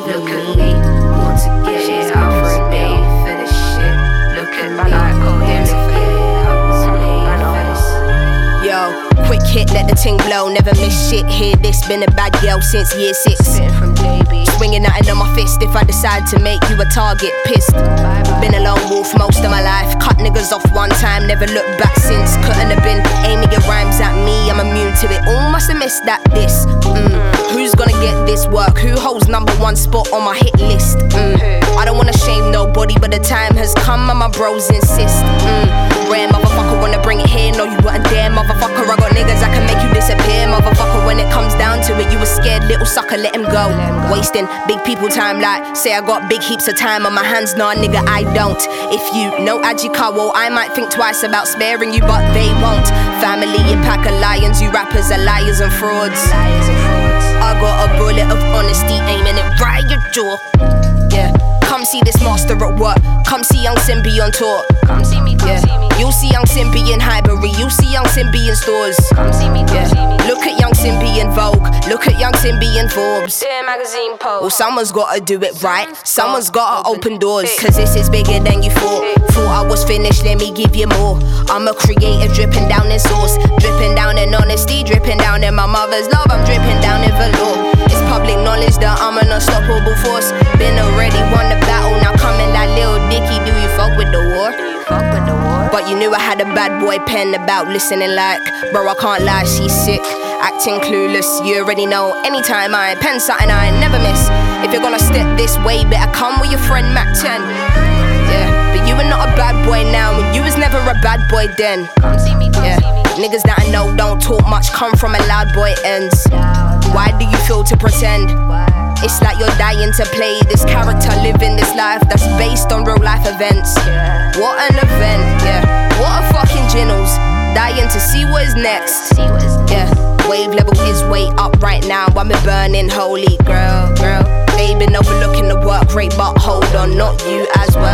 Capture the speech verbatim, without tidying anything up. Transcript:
leaving Look at me, want to get She's it out for me for this shit. Look at me, like want to get it out for me for this. Yo, quick hit, let the ting blow, never miss shit. Hear this, been a bad girl since year six. Spitting from J B, swinging nothing on my fist if I decide to make you a target. Pissed, been a lone wolf most of my life. Cut niggas off one time, never looked back since. Couldn't have been aiming your rhymes at me, I'm immune to it. All must have missed that this. Mm. Who's gonna get this work? Who holds number one spot on my hit list? Mm. I don't wanna shame nobody, but the time has come and my bros insist. Mm. Rare motherfucker wanna bring it here, no you weren't there, motherfucker. I got niggas that can make you disappear, motherfucker. When it comes down to it, you a scared little sucker, let him go. Wasting big people time like, say I got big heaps of time on my hands, nah nigga I don't. If you know Ajikawa, I might think twice about sparing you, but they won't. Family, a pack of lions, you rappers are liars and frauds. I got a bullet of honesty aiming it right at your jaw. Yeah, come see this master at work. Come see Young Simbi on tour. Come see me, come yeah. see me. You'll see Young Simbi in Highbury, you'll see Young Simbi in stores. Come see me, come yeah. see me. Look at Young Simbi in Vogue, look at Young Simbi in Forbes. Dear magazine post. Well, someone's gotta do it right, someone's gotta open doors. Cause this is bigger than you thought. Thought I was finished, let me give you more. I'm a creator dripping down in sauce, dripping down in honesty, dripping down in my mother's love, I'm dripping down in velour. It's public knowledge that I'm an unstoppable force. Been already won the battle, now coming like Lil Dicky. Do you fuck with the war? Do you fuck with the war? But you knew I had a bad boy pen about listening like, bro I can't lie, she's sick. Acting clueless, you already know. Anytime I pen something I never miss. If you're gonna step this way, better come with your friend Mac ten. Yeah, but you are not a bad boy now, and you was never a bad boy then. Come see me, come yeah. see me. Niggas that I know don't talk much, come from a loud boy ends. Why do you feel to pretend? It's like you're dying to play this character, living this life that's based on real life events. What an event, yeah. What a fucking ginnels. Dying to see what is next. Yeah, wave level is way up right now. I'm been burning, holy girl, girl. They been overlooking the work rate, but hold on, not you as well.